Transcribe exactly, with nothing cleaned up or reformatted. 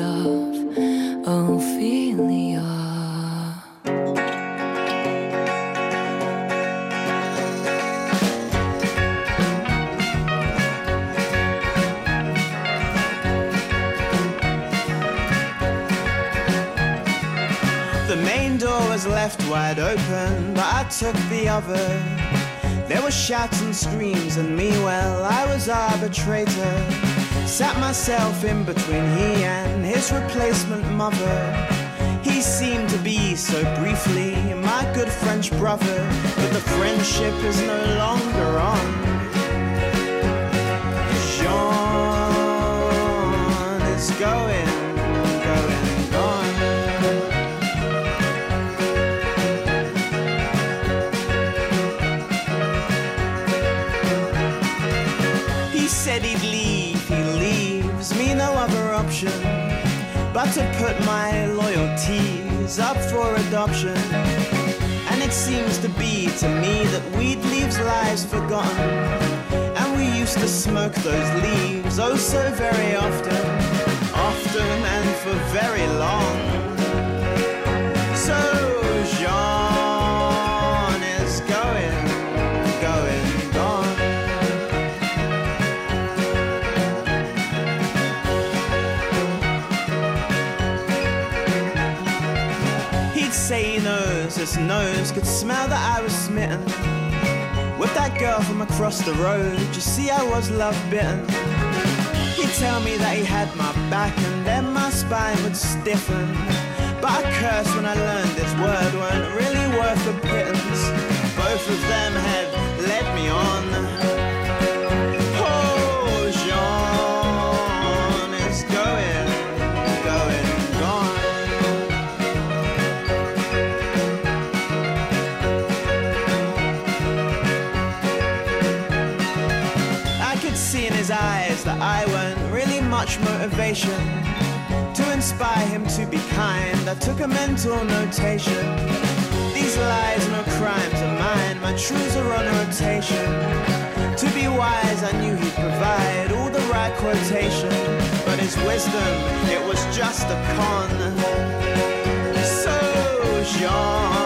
of Ophelia. The main door was left wide open, but I took the other. There were shouts and screams, and me, well, I was arbitrator. Sat myself in between he and his replacement mother. He seemed to be so briefly my good French brother, but the friendship is no longer on. Jean is going, going, gone. He said he'd leave, he leaves me no other option but to put my loyalties up for adoption. And it seems to be to me that weed leaves lives forgotten, and we used to smoke those leaves oh so very often, often and for very long. So Jean is going, going, gone. Say he knows, his nose could smell that I was smitten with that girl from across the road. You see, I was love bitten. He'd tell me that he had my back, and then my spine would stiffen. But I cursed when I learned this word weren't really worth the pittance. Both of them had led me on. Oh, Jean is going, going, gone. See in his eyes that I weren't really much motivation to inspire him to be kind. I took a mental notation. These lies, no crimes are mine. My truths are on rotation. To be wise, I knew he'd provide all the right quotation, but his wisdom, it was just a con. So Jean